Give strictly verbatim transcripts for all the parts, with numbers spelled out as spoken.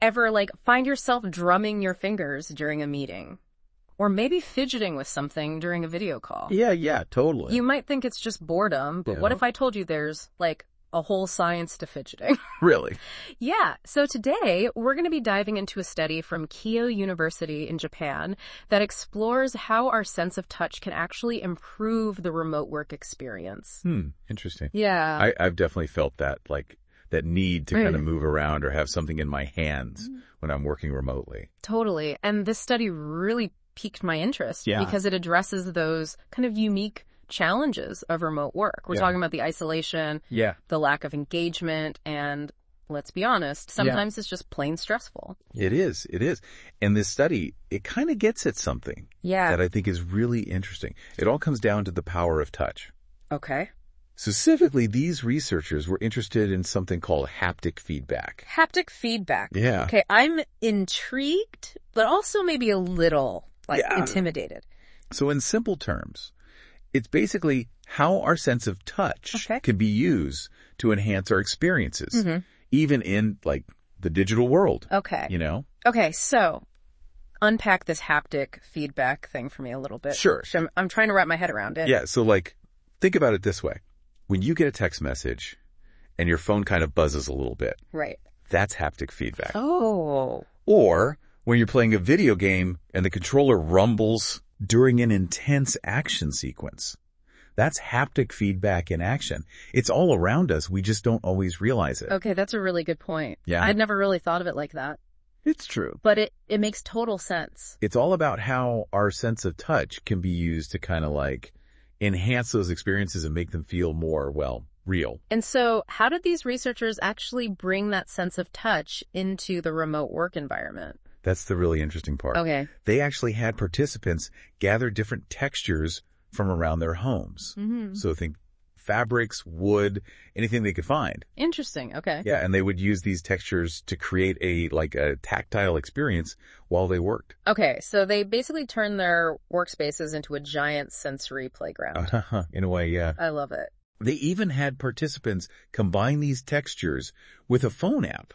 ever, like, find yourself drumming your fingers during a meeting? Or maybe fidgeting with something during a video call? Yeah, yeah, totally. You might think it's just boredom, but Yeah. what if I told you there's, like, a whole science to fidgeting? Really? Yeah. So today, we're going to be diving into a study from Keio University in Japan that explores how our sense of touch can actually improve the remote work experience. Hmm, interesting. Yeah. I, I've definitely felt that, like, that need to kind of move around or have something in my hands when I'm working remotely. Totally. And this study really piqued my interest Yeah. because it addresses those kind of unique challenges of remote work. We're Yeah. talking about the isolation, Yeah. the lack of engagement, and let's be honest, sometimes it's just plain stressful. It is. It is. And this study, it kind of gets at something Yeah. that I think is really interesting. It all comes down to the power of touch. Okay. Specifically, these researchers were interested in something called haptic feedback. Haptic feedback. Yeah. Okay, I'm intrigued, but also maybe a little, like, Yeah. intimidated. So in simple terms, it's basically how our sense of touch Okay. can be used to enhance our experiences, Mhm. even in, like, the digital world, Okay. you know? Okay, so unpack this haptic feedback thing for me a little bit. Sure. I'm, I'm trying to wrap my head around it. Yeah, so, like, think about it this way. When you get a text message and your phone kind of buzzes a little bit, Right. that's haptic feedback. Oh. Or when you're playing a video game and the controller rumbles during an intense action sequence. That's haptic feedback in action. It's all around us. We just don't always realize it. Okay, that's a really good point. Yeah. I'd never really thought of it like that, It's true. but it, it makes total sense. It's all about how our sense of touch can be used to kind of like enhance those experiences and make them feel more, well, real. And so how did these researchers actually bring that sense of touch into the remote work environment? That's the really interesting part. Okay. They actually had participants gather different textures from around their homes. Mm-hmm. So think fabrics, wood, anything they could find. Interesting. Okay. Yeah, and they would use these textures to create a like a tactile experience while they worked. Okay, so they basically turn their workspaces into a giant sensory playground. In a way, yeah. I love it. They even had participants combine these textures with a phone app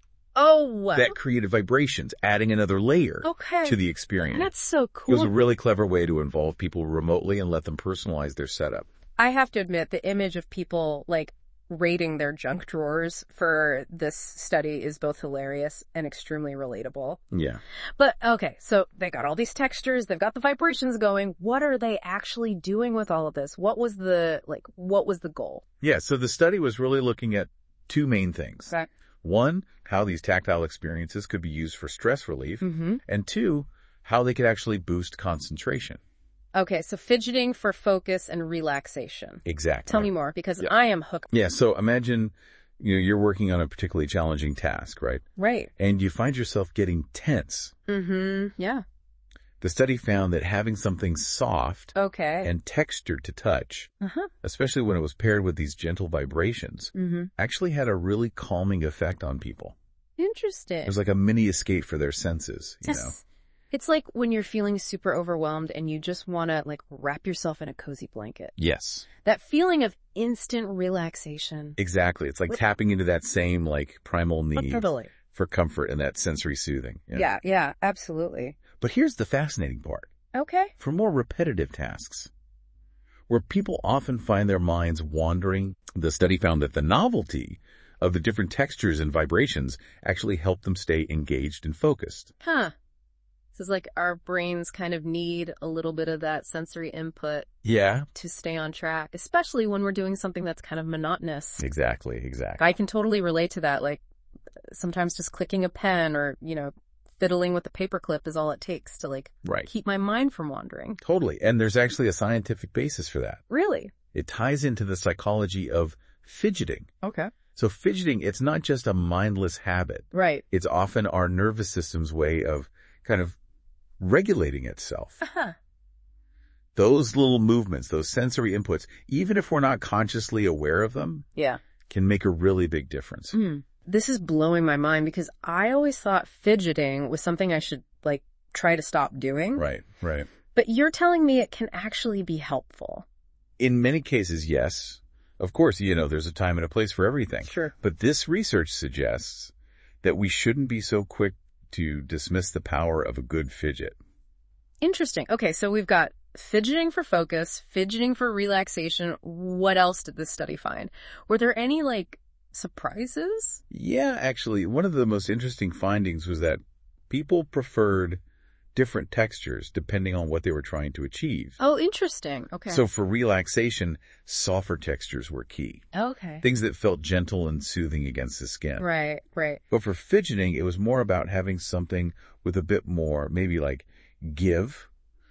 Oh, wow. that created vibrations, adding another layer Okay. to the experience. That's so It cool. was a really clever way to involve people remotely and let them personalize their setup. I have to admit, the image of people, like, raiding their junk drawers for this study is both hilarious and extremely relatable. Yeah. But, okay, so they got all these textures, they've got the vibrations going. What are they actually doing with all of this? What was the, like, what was the goal? Yeah, so the study was really looking at two main things. Okay. One, how these tactile experiences could be used for stress relief. Mm-hmm. And two, how they could actually boost concentration. Okay, so fidgeting for focus and relaxation. Exactly. Tell me more, because Yeah. I am hooked. Yeah, so imagine, you know, you're working on a particularly challenging task, right? Right. And you find yourself getting tense. Mm-hmm. Yeah. The study found that having something soft Okay. and textured to touch, Uh-huh. especially when it was paired with these gentle vibrations, Mm-hmm. actually had a really calming effect on people. Interesting. It was like a mini escape for their senses, you know? Yes. It's like when you're feeling super overwhelmed and you just want to, like, wrap yourself in a cozy blanket. Yes, That feeling of instant relaxation. exactly. It's like What- tapping into that same like primal need Totally. for comfort and that sensory soothing. Yeah, yeah, absolutely. But here's the fascinating part. Okay. For more repetitive tasks, where people often find their minds wandering, the study found that the novelty of the different textures and vibrations actually helped them stay engaged and focused. Huh. This is like our brains kind of need a little bit of that sensory input Yeah, to stay on track, especially when we're doing something that's kind of monotonous. exactly, exactly. I can totally relate to that. Like, sometimes just clicking a pen or, you know, fiddling with a paperclip is all it takes to, like, Right. keep my mind from wandering. Totally. And there's actually a scientific basis for that. Really? It ties into the psychology of fidgeting. Okay. So fidgeting, it's not just a mindless habit. Right. It's often our nervous system's way of kind of regulating itself. Uh-huh. Those little movements, those sensory inputs, even if we're not consciously aware of them, Yeah. can make a really big difference. Mm. This is blowing my mind because I always thought fidgeting was something I should, like, try to stop doing. Right, right. But you're telling me it can actually be helpful. In many cases, yes. Of course, you know, there's a time and a place for everything. Sure. But this research suggests that we shouldn't be so quick to dismiss the power of a good fidget. Interesting. Okay, so we've got fidgeting for focus, fidgeting for relaxation. What else did this study find? Were there any, like, surprises? Yeah, actually, one of the most interesting findings was that people preferred different textures depending on what they were trying to achieve. Oh, interesting. Okay. So for relaxation, softer textures were key. Okay. Things that felt gentle and soothing against the skin. Right, right. But for fidgeting, it was more about having something with a bit more, maybe like give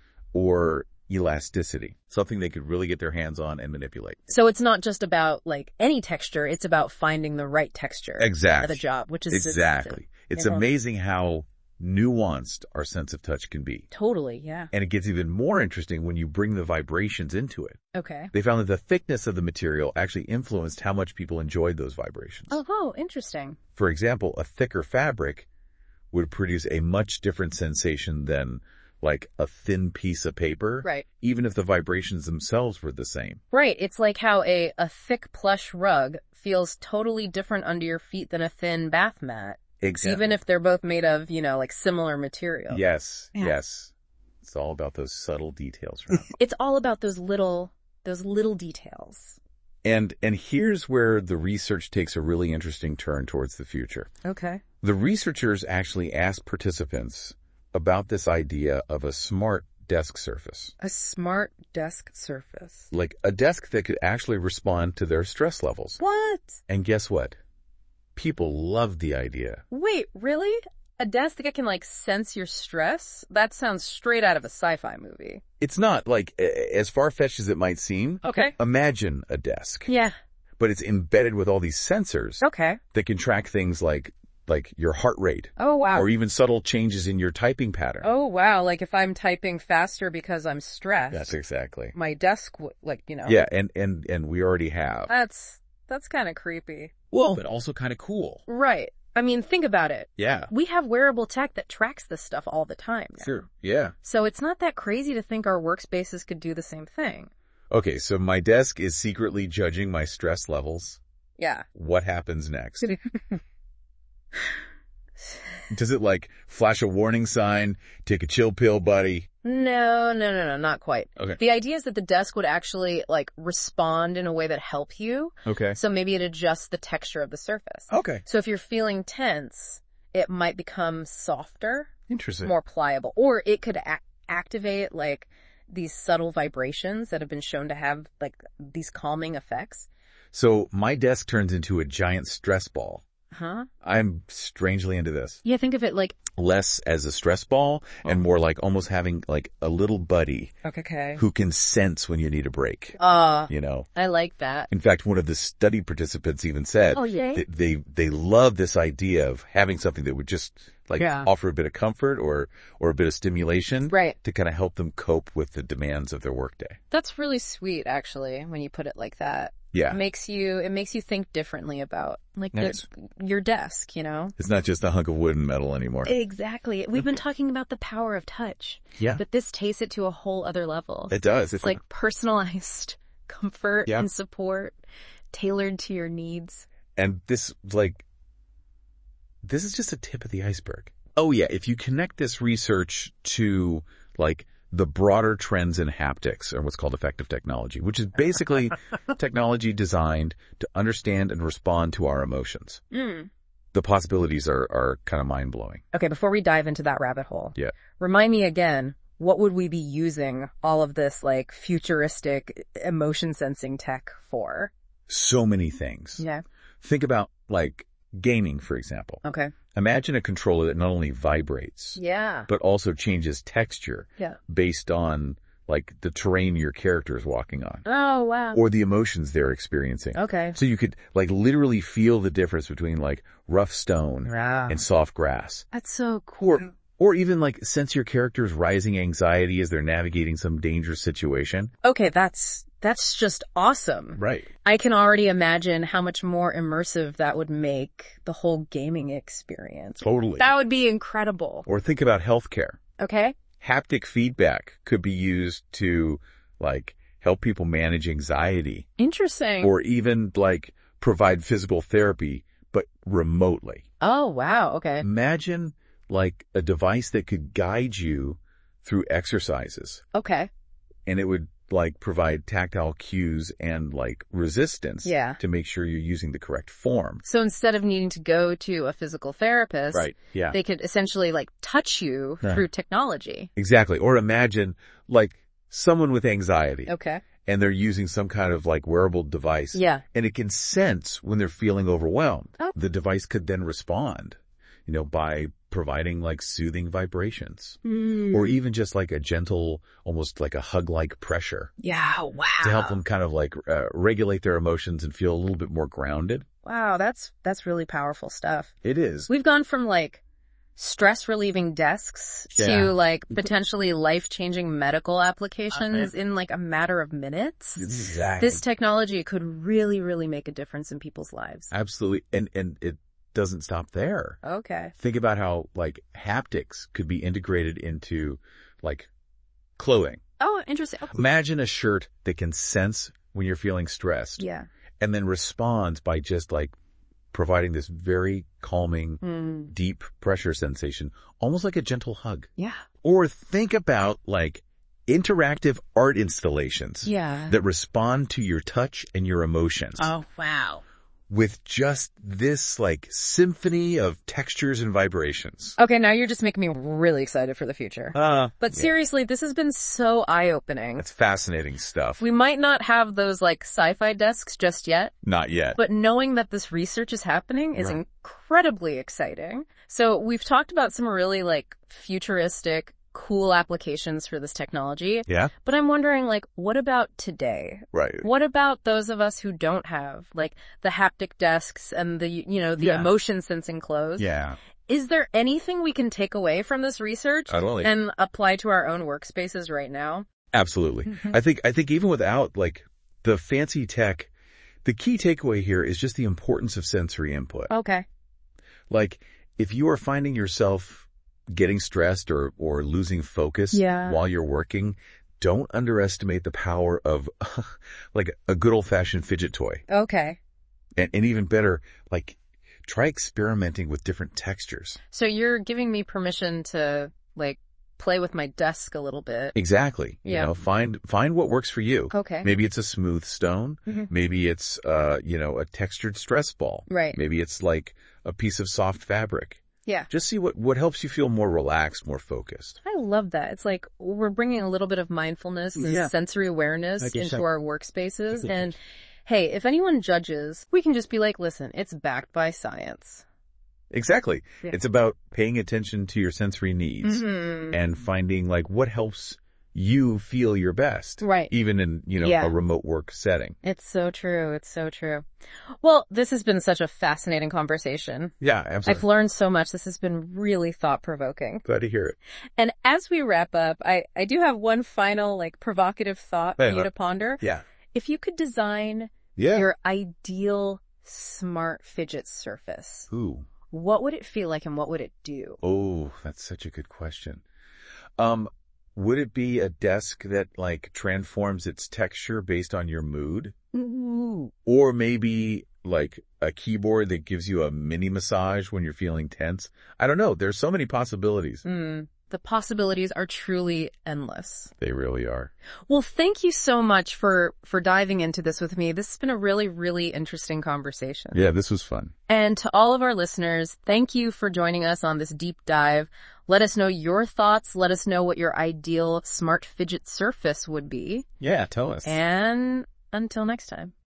or elasticity. Something they could really get their hands on and manipulate. So it's not just about, like, any texture. It's about finding the right texture. Exactly. For the job, which is... Exactly. It's Yeah. amazing how nuanced our sense of touch can be. Totally, yeah. And it gets even more interesting when you bring the vibrations into it. Okay. They found that the thickness of the material actually influenced how much people enjoyed those vibrations. Oh, oh, interesting. For example, a thicker fabric would produce a much different sensation than like a thin piece of paper. Right. Even if the vibrations themselves were the same. Right. It's like how a, a thick plush rug feels totally different under your feet than a thin bath mat. Exactly. Even if they're both made of, you know, like similar material. Yes, Yeah. yes. It's all about those subtle details. Right? It's all about those little, those little details. and and here's where the research takes a really interesting turn towards the future. Okay. The researchers actually asked participants about this idea of a smart desk surface. A smart desk surface. Like a desk that could actually respond to their stress levels. What? And guess what? People loved the idea. Wait, really? A desk that can, like, sense your stress? That sounds straight out of a sci-fi movie. It's not like a- as far-fetched as it might seem. Okay. Imagine a desk, Yeah. but it's embedded with all these sensors Okay. that can track things like like your heart rate Oh, wow. or even subtle changes in your typing pattern. Oh, wow. Like if I'm typing faster because I'm stressed. That's exactly. My desk, w- like, you know. Yeah, and and and we already have. That's, that's kind of creepy. Well, but also kind of cool. Right. I mean, think about it. Yeah. We have wearable tech that tracks this stuff all the time now. Sure. Yeah. So it's not that crazy to think our workspaces could do the same thing. Okay, so my desk is secretly judging my stress levels. Yeah. What happens next? Does it like flash a warning sign, take a chill pill, buddy? No, no, no, no, not quite. Okay. The idea is that the desk would actually, like, respond in a way that help you. Okay. So maybe it adjusts the texture of the surface. Okay. So if you're feeling tense, it might become softer, Interesting. more pliable, or it could a- activate, like, these subtle vibrations that have been shown to have, like, these calming effects. So my desk turns into a giant stress ball. Huh? I'm strangely into this. Yeah, think of it like... Less as a stress ball and more like almost having like a little buddy Okay. who can sense when you need a break, Uh, you know? I like that. In fact, one of the study participants even said Oh, yeah? that they, they love this idea of having something that would just like Yeah. offer a bit of comfort or, or a bit of stimulation Right. to kind of help them cope with the demands of their workday. That's really sweet, actually, when you put it like that. Yeah. It makes you, it makes you think differently about, like, Nice. the, your desk, you know? It's not just a hunk of wood and metal anymore. Exactly. We've been talking about the power of touch. Yeah. But this takes it to a whole other level. It does. It's like personalized comfort Yeah. and support tailored to your needs. And this, like, this is just a tip of the iceberg. Oh yeah, if you connect this research to, like, the broader trends in haptics, or what's called effective technology, which is basically technology designed to understand and respond to our emotions. Mm. The possibilities are, are kind of mind-blowing. Okay, before we dive into that rabbit hole, Yeah. remind me again, what would we be using all of this, like, futuristic emotion sensing tech for? So many things. Yeah. Think about, like, gaming, for example. Okay. Imagine a controller that not only vibrates, Yeah. but also changes texture Yeah. based on, like, the terrain your character is walking on, Oh, wow. or the emotions they're experiencing. Okay. So you could, like, literally feel the difference between, like, rough stone Wow. and soft grass. That's so cool. Or, or even, like, sense your character's rising anxiety as they're navigating some dangerous situation. Okay, that's, that's just awesome. Right. I can already imagine how much more immersive that would make the whole gaming experience. Totally. That would be incredible. Or think about healthcare. Okay? Haptic feedback could be used to, like, help people manage anxiety Interesting. or even, like, provide physical therapy but remotely. Oh, wow. Okay. Imagine like a device that could guide you through exercises, Okay. and it would like provide tactile cues and like resistance Yeah. to make sure you're using the correct form. So instead of needing to go to a physical therapist, Right. Yeah. they could essentially like touch you Yeah. through technology. Exactly. Or imagine like someone with anxiety. Okay. And they're using some kind of like wearable device. Yeah. And it can sense when they're feeling overwhelmed. Oh. The device could then respond, you know, by providing like soothing vibrations Mm. or even just like a gentle, almost like a hug-like pressure Yeah. Wow. to help them kind of like uh, regulate their emotions and feel a little bit more grounded. Wow. That's, that's really powerful stuff. It is. We've gone from like stress relieving desks Yeah. to like potentially life changing medical applications in like a matter of minutes. Exactly. This technology could really, really make a difference in people's lives. Absolutely. And, and it doesn't stop there. Okay. Think about how like haptics could be integrated into like clothing. Oh, interesting. Oh, Imagine a shirt that can sense when you're feeling stressed yeah. and then responds by just like providing this very calming, Mm. deep pressure sensation, almost like a gentle hug. Yeah. Or think about like interactive art installations Yeah. that respond to your touch and your emotions. Oh, wow. With just this like symphony of textures and vibrations. Okay, now you're just making me really excited for the future. Uh, But seriously, this has been so eye-opening. That's fascinating stuff. We might not have those like sci-fi desks just yet, Not yet. but knowing that this research is happening is Right. incredibly exciting. So we've talked about some really like futuristic, cool applications for this technology. Yeah? But I'm wondering, like, what about today? Right. What about those of us who don't have, like, the haptic desks and the, you know, the Yeah. emotion sensing clothes? Yeah. Is there anything we can take away from this research Totally. and apply to our own workspaces right now? Absolutely. Mhm. I think, I think even without like the fancy tech, the key takeaway here is just the importance of sensory input. Okay. Like if you are finding yourself getting stressed or, or losing focus Yeah. while you're working, don't underestimate the power of like a good old fashioned fidget toy. Okay. And, and even better, like try experimenting with different textures. So you're giving me permission to, like, play with my desk a little bit. Exactly. Yeah. You know, find, find what works for you. Okay. Maybe it's a smooth stone. Mhm. Maybe it's, uh, you know, a textured stress ball. Right. Maybe it's like a piece of soft fabric. Yeah. Just see what, what helps you feel more relaxed, more focused. I love that. It's like we're bringing a little bit of mindfulness and Yeah. sensory awareness I guess into so. our workspaces. And hey, if anyone judges, we can just be like, listen, it's backed by science. Exactly. Yeah. It's about paying attention to your sensory needs Mm-hmm. and finding like what helps you feel your best. Right. Even in, you know, Yeah. a remote work setting. It's so true. It's so true. Well, this has been such a fascinating conversation. Yeah, I've absolutely. learned so much. This has been really thought-provoking. Glad to hear it. And as we wrap up, I, I do have one final, like, provocative thought for Hey, you uh, to ponder. Yeah. If you could design Yeah. your ideal smart fidget surface, Ooh. what would it feel like and what would it do? Oh, that's such a good question. Um, would it be a desk that like transforms its texture based on your mood? Ooh. Or maybe like a keyboard that gives you a mini massage when you're feeling tense? I don't know. There's so many possibilities. Mm. The possibilities are truly endless. They really are. Well, thank you so much for, for diving into this with me. This has been a really, really interesting conversation. Yeah, this was fun. And to all of our listeners, thank you for joining us on this deep dive. Let us know your thoughts. Let us know what your ideal smart fidget surface would be. Yeah, tell us. And until next time.